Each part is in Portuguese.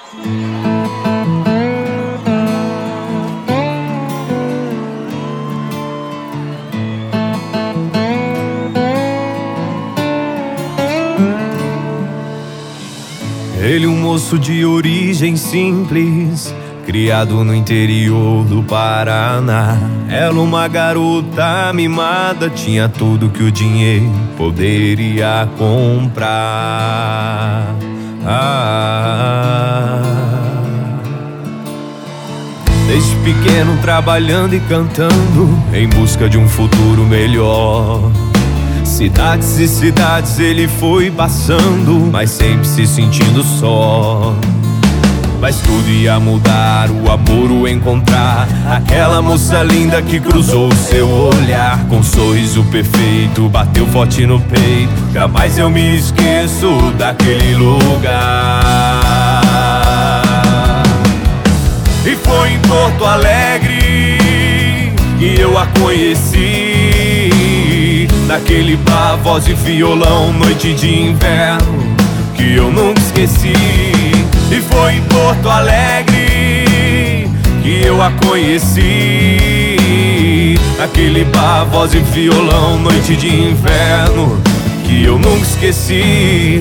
Ele, um moço de origem simples, criado no interior do Paraná. Ela, uma garota mimada, tinha tudo que o dinheiro poderia comprar. Desde pequeno trabalhando e cantando, em busca de um futuro melhor. Cidades e cidades ele foi passando, mas sempre se sentindo só. Mas tudo ia mudar, o amor o encontrar. Aquela moça linda que cruzou o seu olhar com um sorriso perfeito, bateu forte no peito. Jamais eu me esqueço daquele lugar. E foi em Porto Alegre que eu a conheci, naquele bar, voz e violão, noite de inverno que eu nunca esqueci. E foi em Porto Alegre que eu a conheci, naquele bar, voz e violão, noite de inverno que eu nunca esqueci.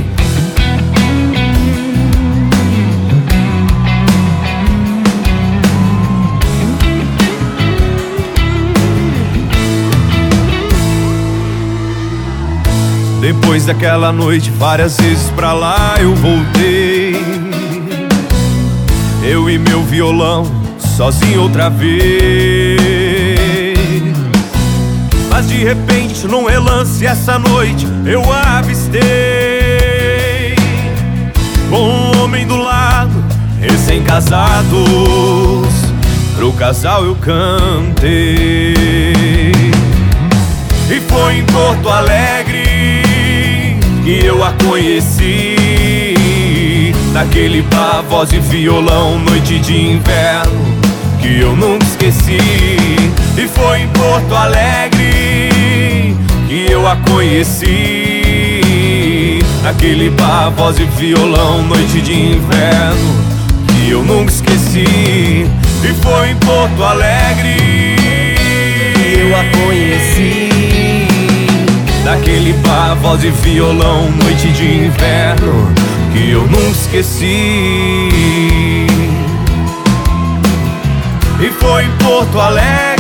Depois daquela noite, várias vezes pra lá eu voltei, eu e meu violão, sozinho outra vez. Mas de repente, num relance, essa noite eu a avistei, com um homem do lado, recém-casados. Pro casal eu cantei. E foi em Porto Alegre que eu a conheci, naquele bar, voz e violão, noite de inverno que eu nunca esqueci. E foi em Porto Alegre que eu a conheci, naquele bar, voz e violão, noite de inverno que eu nunca esqueci. E foi em Porto Alegre que eu a conheci, naquele bar, voz e violão, noite de inverno que eu nunca esqueci. E foi em Porto Alegre